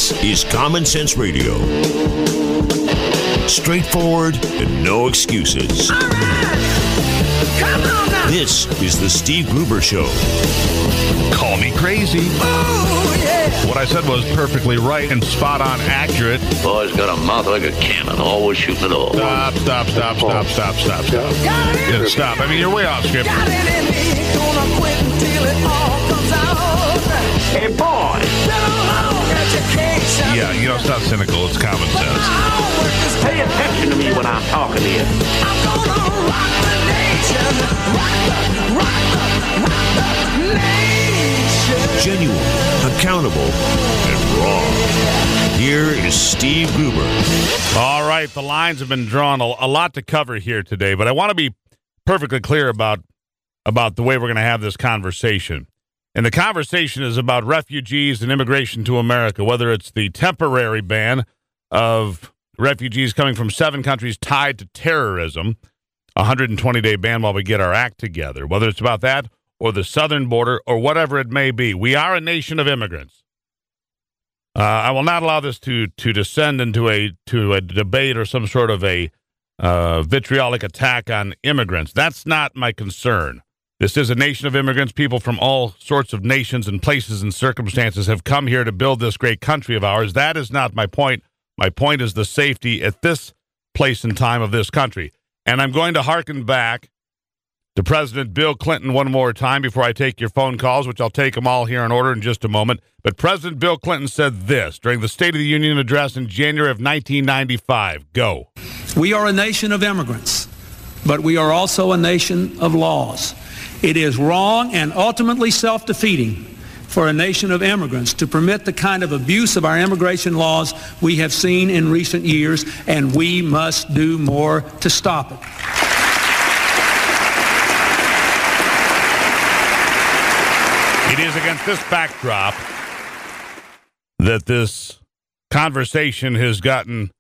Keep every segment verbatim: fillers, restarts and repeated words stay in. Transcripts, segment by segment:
This is Common Sense Radio. Straightforward and no excuses. All right. Come on now. This is the Steve Gruber Show. Call me crazy. Oh, yeah. What I said was perfectly right and spot on accurate. Boy's got a mouth like a cannon, always shooting it all. Stop, stop, stop, stop, stop, stop, stop. Yeah, stop. I mean, you're way off script. Got it in me. Gonna quit until it all comes out. Hey, boy. Been a long education. Yeah, you know, it's not cynical. It's common sense. Pay attention to me when I'm talking to you. I'm gonna rock the nation. Rock the, rock the, rock the nation. Genuine, accountable, and raw. Here is Steve Gruber. All right, the lines have been drawn. A, a lot to cover here today, but I want to be perfectly clear about, about the way we're going to have this conversation. And the conversation is about refugees and immigration to America, whether it's the temporary ban of refugees coming from seven countries tied to terrorism, a one hundred twenty day ban while we get our act together, whether it's about that or the southern border or whatever it may be. We are a nation of immigrants. Uh, I will not allow this to to descend into a to a debate or some sort of a uh, vitriolic attack on immigrants. That's not my concern. This is a nation of immigrants. People from all sorts of nations and places and circumstances have come here to build this great country of ours. That is not my point. My point is the safety at this place and time of this country. And I'm going to hearken back to President Bill Clinton one more time before I take your phone calls, which I'll take them all here in order in just a moment. But President Bill Clinton said this during the State of the Union address in January of nineteen ninety-five. Go. We are a nation of immigrants, but we are also a nation of laws. It is wrong and ultimately self-defeating for a nation of immigrants to permit the kind of abuse of our immigration laws we have seen in recent years, and we must do more to stop it. It is against this backdrop that this conversation has gotten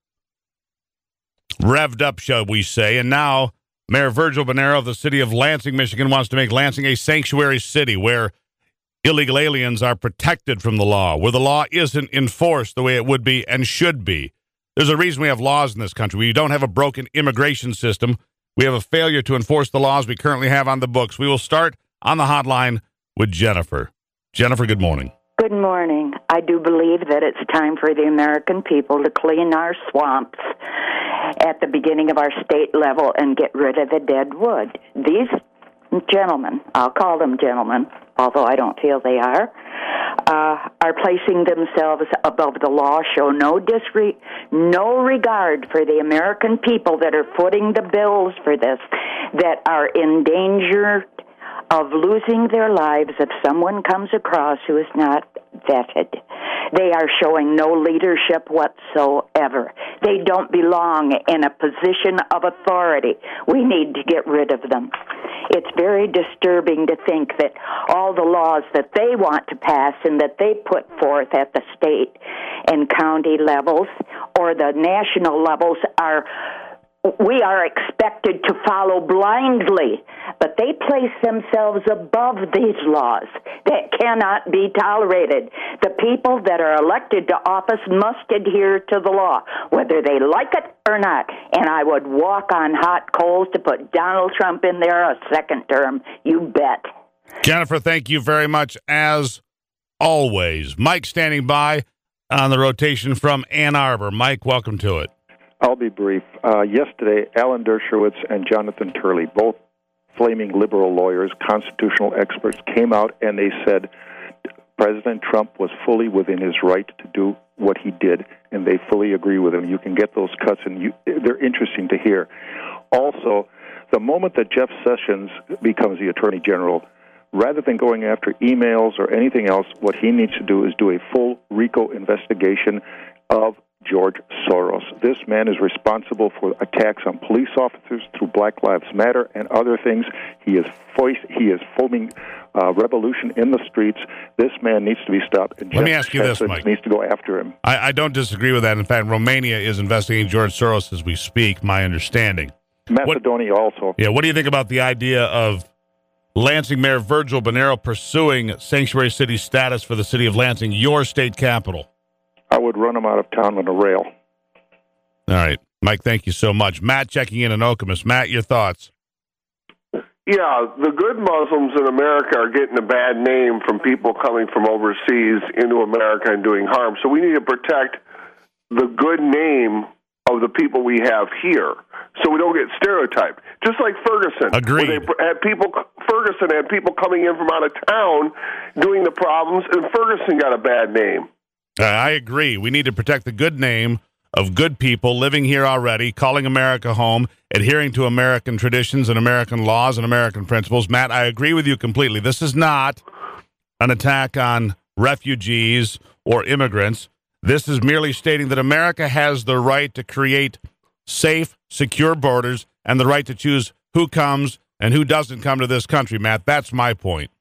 revved up, shall we say, and now Mayor Virgil Bonero of the city of Lansing, Michigan, wants to make Lansing a sanctuary city where illegal aliens are protected from the law, where the law isn't enforced the way it would be and should be. There's a reason we have laws in this country. We don't have a broken immigration system. We have a failure to enforce the laws we currently have on the books. We will start on the hotline with Jennifer. Jennifer, good morning. Good morning. I do believe that it's time for the American people to clean our swamps at the beginning of our state level and get rid of the dead wood. These gentlemen, I'll call them gentlemen, although I don't feel they are, uh, are placing themselves above the law, show no disre- no regard for the American people that are footing the bills for this, that are in danger of losing their lives if someone comes across who is not vetted. They are showing no leadership whatsoever. They don't belong in a position of authority. We need to get rid of them. It's very disturbing to think that all the laws that they want to pass and that they put forth at the state and county levels or the national levels are we are expected to follow blindly, but they place themselves above these laws that cannot be tolerated. The people that are elected to office must adhere to the law, whether they like it or not. And I would walk on hot coals to put Donald Trump in there a second term. You bet. Jennifer, thank you very much, as always. Mike standing by on the rotation from Ann Arbor. Mike, welcome to it. I'll be brief. Uh, yesterday, Alan Dershowitz and Jonathan Turley, both flaming liberal lawyers, constitutional experts, came out and they said President Trump was fully within his right to do what he did, and they fully agree with him. You can get those cuts, and you, they're interesting to hear. Also, the moment that Jeff Sessions becomes the Attorney General, rather than going after emails or anything else, what he needs to do is do a full RICO investigation of George Soros. This man is responsible for attacks on police officers through Black Lives Matter and other things. He is voice, he is foaming uh, revolution in the streets. This man needs to be stopped. And Let Jeff me ask you this, Sessions Mike. needs to go after him. I, I don't disagree with that. In fact, Romania is investigating George Soros as we speak, my understanding. Macedonia what, also. Yeah, what do you think about the idea of Lansing Mayor Virgil Bonero pursuing sanctuary city status for the city of Lansing, your state capital? I would run them out of town on a rail. All right. Mike, thank you so much. Matt checking in in Okemos. Matt, your thoughts? Yeah, the good Muslims in America are getting a bad name from people coming from overseas into America and doing harm. So we need to protect the good name of the people we have here, so we don't get stereotyped. Just like Ferguson. Agreed. Where they had people, Ferguson had people coming in from out of town doing the problems, and Ferguson got a bad name. Uh, I agree. We need to protect the good name of good people living here already, calling America home, adhering to American traditions and American laws and American principles. Matt, I agree with you completely. This is not an attack on refugees or immigrants. This is merely stating that America has the right to create safe, secure borders and the right to choose who comes and who doesn't come to this country, Matt. That's my point.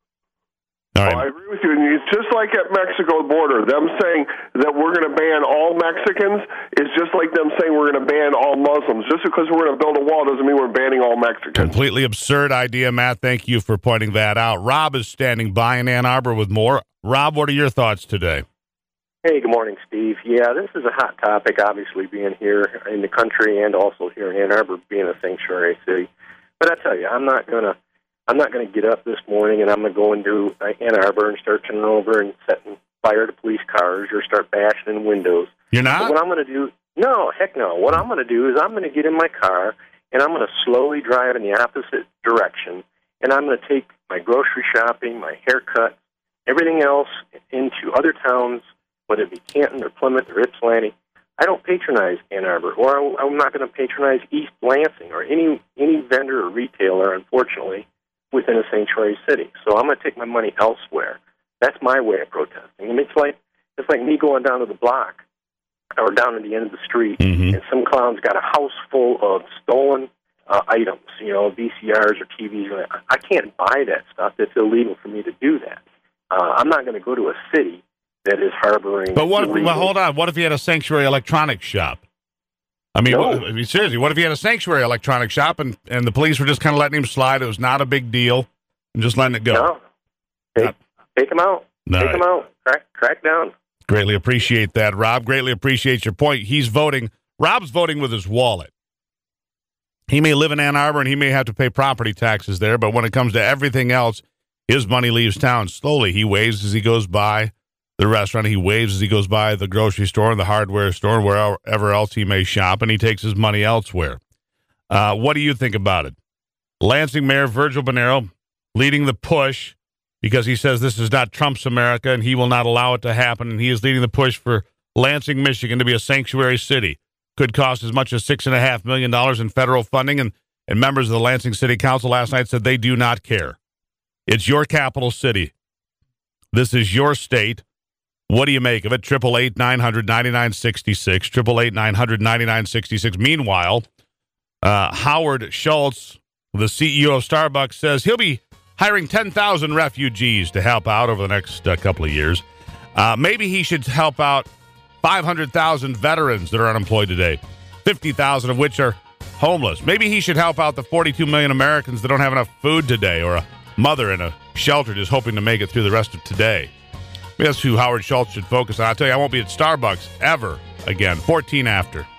All right. Well, I agree with you. And it's just like at Mexico border, them saying that we're going to ban all Mexicans is just like them saying we're going to ban all Muslims. Just because we're going to build a wall doesn't mean we're banning all Mexicans. Completely absurd idea, Matt. Thank you for pointing that out. Rob is standing by in Ann Arbor with more. Rob, what are your thoughts today? Hey, good morning, Steve. Yeah, this is a hot topic, obviously, being here in the country and also here in Ann Arbor being a sanctuary city. But I tell you, I'm not going to I'm not going to get up this morning and I'm going to go into Ann Arbor and start turning over and setting fire to police cars or start bashing in windows. You're not? So what I'm going to do, no, heck no. What I'm going to do is I'm going to get in my car and I'm going to slowly drive in the opposite direction, and I'm going to take my grocery shopping, my haircut, everything else into other towns, whether it be Canton or Plymouth or Ypsilanti. I don't patronize Ann Arbor, or I'm not going to patronize East Lansing or any any vendor or retailer, unfortunately, within a sanctuary city. So I'm going to take my money elsewhere. That's my way of protesting. I mean, it's like it's like me going down to the block or down to the end of the street, mm-hmm. and some clown's got a house full of stolen uh, items, you know, V C Rs or T Vs. I can't buy that stuff. It's illegal for me to do that. Uh, I'm not going to go to a city that is harboring. But what if, illegal... well, hold on. What if you had a sanctuary electronics shop? I mean, No. what, I mean, seriously, what if you had a sanctuary electronics shop and, and the police were just kind of letting him slide? It was not a big deal and just letting it go. No. Take, Not- take them out. All take right. them out. Crack, crack down. Greatly appreciate that, Rob. Greatly appreciate your point. He's voting. Rob's voting with his wallet. He may live in Ann Arbor and he may have to pay property taxes there, but when it comes to everything else, his money leaves town slowly. He waves as he goes by the restaurant. He waves as he goes by the grocery store and the hardware store and wherever else he may shop, and he takes his money elsewhere. Uh, what do you think about it? Lansing Mayor Virgil Bonero leading the push because he says this is not Trump's America and he will not allow it to happen, and he is leading the push for Lansing, Michigan to be a sanctuary city. Could cost as much as six point five million dollars in federal funding, and, and members of the Lansing City Council last night said they do not care. It's your capital city. This is your state. What do you make of it? Triple eight nine hundred ninety nine sixty six. Triple eight nine hundred ninety nine sixty six. Meanwhile, uh, Howard Schultz, the C E O of Starbucks, says he'll be hiring ten thousand refugees to help out over the next uh, couple of years. Uh, maybe he should help out five hundred thousand veterans that are unemployed today, fifty thousand of which are homeless. Maybe he should help out the forty-two million Americans that don't have enough food today, or a mother in a shelter just hoping to make it through the rest of today. Maybe that's who Howard Schultz should focus on. I'll tell you, I won't be at Starbucks ever again. fourteen after.